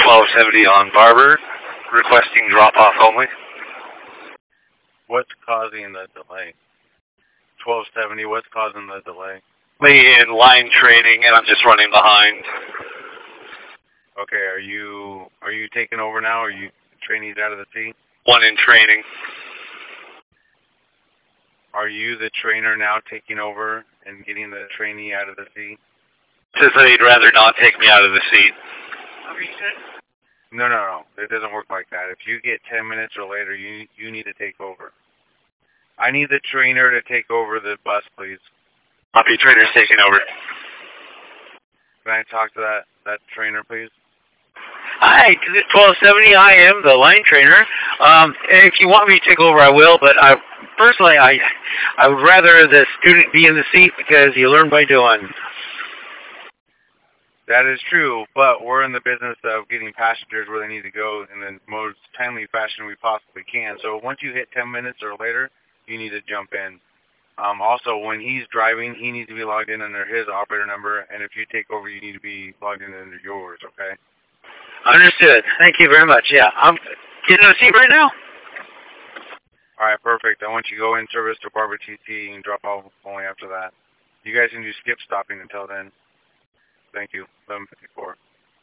1270 on Barber, requesting drop-off only. What's causing the delay? 1270, what's causing the delay? In line training, and I'm just running behind. Okay, are you taking over now, or are you trainees out of the seat? One in training. Are you the trainer now taking over and getting the trainee out of the seat? Says that he'd rather not take me out of the seat. No. It doesn't work like that. If you get 10 minutes or later, you need to take over. I need the trainer to take over the bus, please. Copy, trainer's taking over. Can I talk to that trainer, please? Hi, this is 1270. I am the line trainer. If you want me to take over, I will, but personally, I would rather the student be in the seat because you learn by doing. That is true, but we're in the business of getting passengers where they need to go in the most timely fashion we possibly can. So once you hit 10 minutes or later, you need to jump in. Also, when he's driving, he needs to be logged in under his operator number, and if you take over, you need to be logged in under yours, okay? Understood. Thank you very much. Yeah, I'm getting in the seat right now. All right, perfect. I want you to go in service to Barber TC and drop off only after that. You guys can do skip stopping until then. Thank you. 1154.